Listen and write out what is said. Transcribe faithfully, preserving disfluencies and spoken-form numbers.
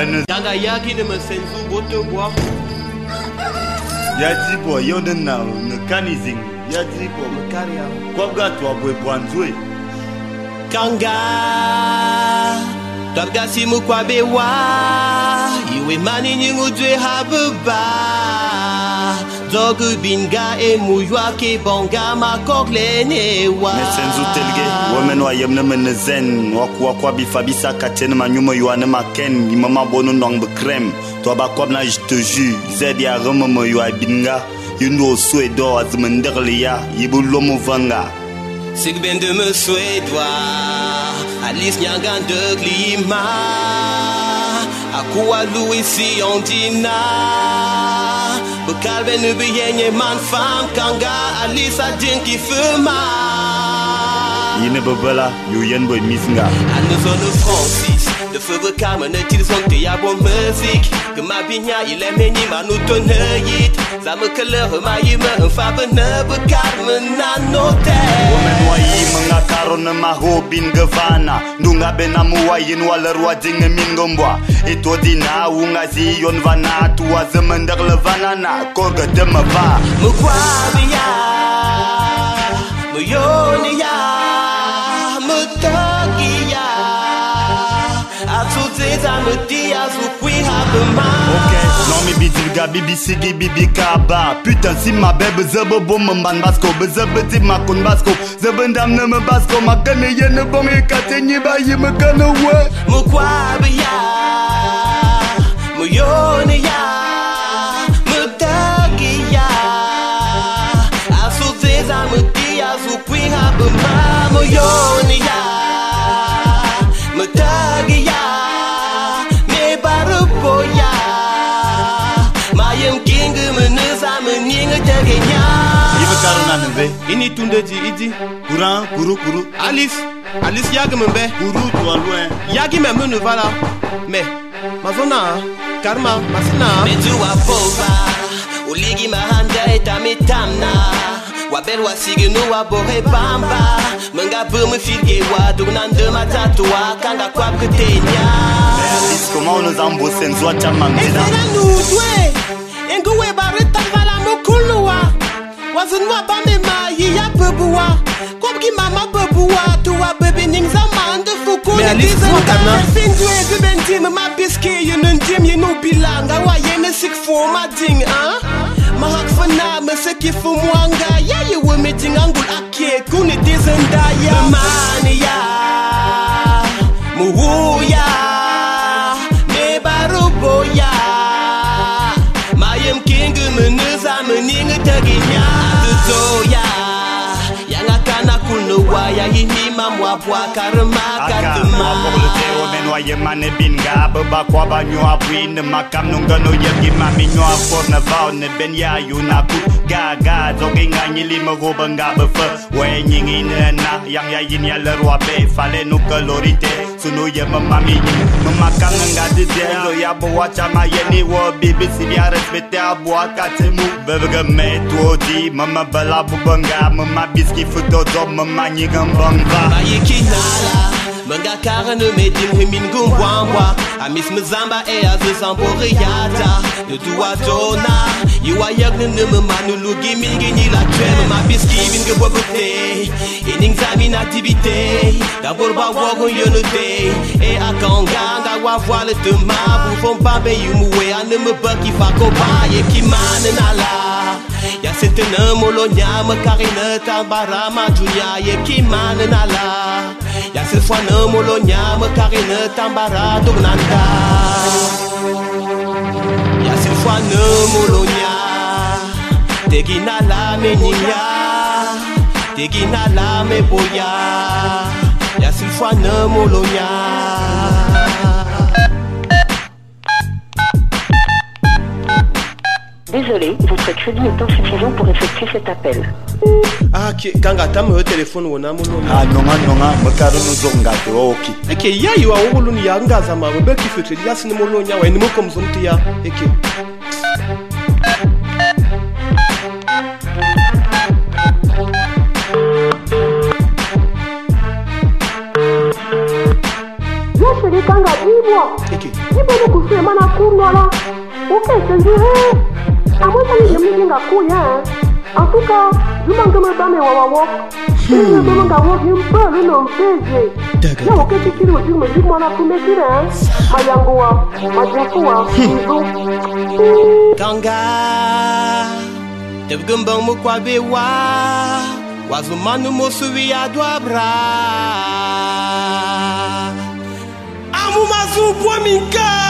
ne Yanga yaki ne me senzu boto bois. Yadi boy yonden na ne kanizing. Yadi boy Me karia. Kwa gatwa boy bwanzwe. Kanga Tabga simu kwa bewa Iwe mani nyingu dwe habeba Dogu binga e muywa ke bonga makokle newa Mesenzu telge women wa yemne mene zen wakwa kwa bifabisa katene manyumo yuane maken imama bonu ndong be crème to ba kwa na je te jure zed ya remo mo yu binga yundo swedo azmenderlia yibulomo vanga Sig ben de me suédois Alice Nyangan de Glima Akua Louis si on dina Bekal ben ube yenye man fam Kanga Alice a din ki fuma Yine bebela yu yen boy misnga A nous on de Francis De feu bekal me ne til son te ya bon musique Que ma bigna il est meni ma nou tonne yit Za me keleur ma yime un fabe ne bekal me nanote women wa yi mga karone ma hobin gavana ndunga bena muwa yin waler wa dinge mingombwa ito dina unga zi yon vana tuwa zemender le vanana korga dema va Mu kwabiya Mu yoniya Mu togiya Atuzeza mu dia Zukwi habema Ok, non mi bidir ga bibi sigi bibi kaba Putain si ma bebe zebe bom mban basko Be zebe ti makon basko Zebe ndam ne me basko Ma kene yene bom e kate nyiba yi me kene we Mu kwabiya Mu yoniya Mu togiya Atuzeza mu dia Zukwi habema Mu yoniya Mu togiya Me barupoya Mayem king meneza meninga tegenya Yibe karona nebe Ini tunde di idi Kuran kuru kuru Alice Alice yagi membe Kuru toi loin Yagi me menu vala Me Mazona Karma Masina Me duwa pova Uligi mahanda eta metamna Wabel wasigi no wabore bamba Menga bume filge wa Dugnande matatoa Kanga kwa kutenya Alice comment nous embossen zwa chamamdina Ezera nudwe Enguwe barita vala mukulua Wazinwa bame ma yiya bebuwa Kwabki mama bebuwa Tuwa bebe ning zaman de fuku Mais Alice, toi, Kana? Sindwe guben dim ma biske Yenen dim yenu bilanga Wa yene sik for ma ding ah Ma hak fana me seki fu mwanga Ya ye we me ding angul ake Kune dizenda ya Mani ya Muhuya Me baruboya Mayem king meneza meninga teginya Tutoya Yanga kana kulwa ya hihima mwapwa karma Aka katuma mwa porlete women wa yemane binga Beba kwa ba nyo apwi ne makam nungano yegi mami nyo apor ne vau ne ben ya yu na ku Gaga zogi nga nyili me roba nga befe We nyingi ne na yang ya yin ya le roi be Fale nu kalorite sunu ye me mami yin Me makam nga de denzo ya bo wacha ma yeni wo bibi si bien respecte a boa katemu Bebe ge me tuo di mama bela bubanga Mama biski futo zo mama nyigam bangva Bayikinala Menga karane medim himin gumbwambwa Amis mzamba e azizambo riyata Nudua dona Iwa yagne nume manulu gimingi nila treme Ma biski binge bobote Ening zami nativite Gaborba wogon yonote E akanganga wa voile de ma Bufon babe yumuwe Aneme baki fako ba Ye kimane nala Ya setene molonya Me karine tambara ma junya Ye kimane nala Ya silfwa ne molonya Me karine tambara dugnanda Ya silfwa ne molonya Tegina la meninya Tegina la me boya Ya silfwa ne molonya Désolé, votre crédit est insuffisant pour effectuer cet appel. Ah, ki kanga tam me téléphone wona molonya Ah nonga nonga makaro no zonga te oki Eke ya yiwa wogoluni ya ngaza ma be ki fete ya sine molonya wa ni mo kom zomti ya eke Yashiri kanga ibwa. Ibo no kusema na kunwala. Okay, senjure. Amwesa ni yemi nga kuya. En tout cas, je m'en me bame wa wa. Je me demande à voir un peu le nom péché. Là, ok, tu kilo tu me dis moi la kumetira. Mayangoa, majangoa, izo. Kanga. Devgumbang mo kwa bewa. Wazumanu mo suwi adwabra. Amu mazu minka.